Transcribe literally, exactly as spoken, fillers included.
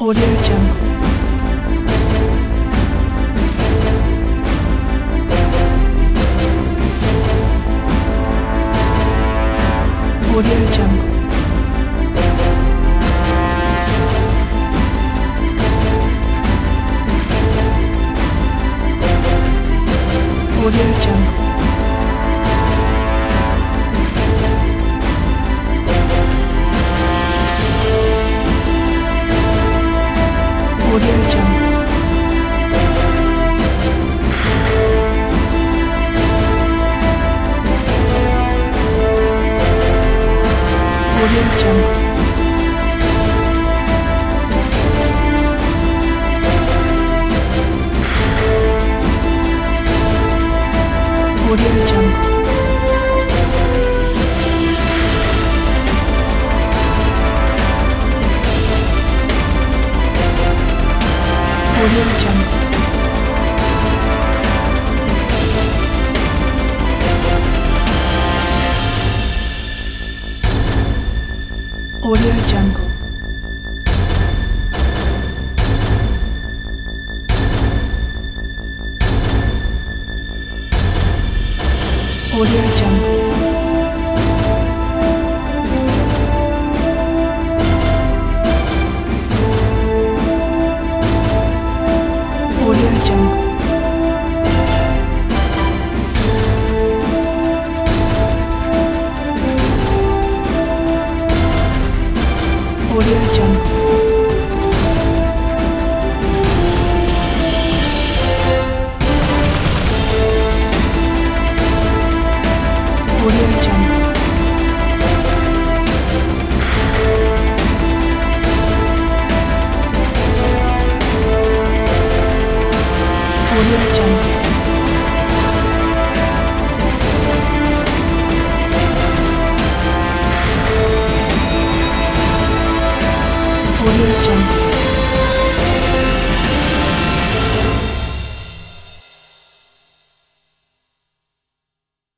Audio Jungle. Audio Jungle. Audio Jungle. Audio Jungle. Audio Jungle. Audio Jungle. Audio Jungle. Audio Jungle. Audio Jungle. Audio Jungle. Audio Jungle. Audio Jungle. Audio Jungle.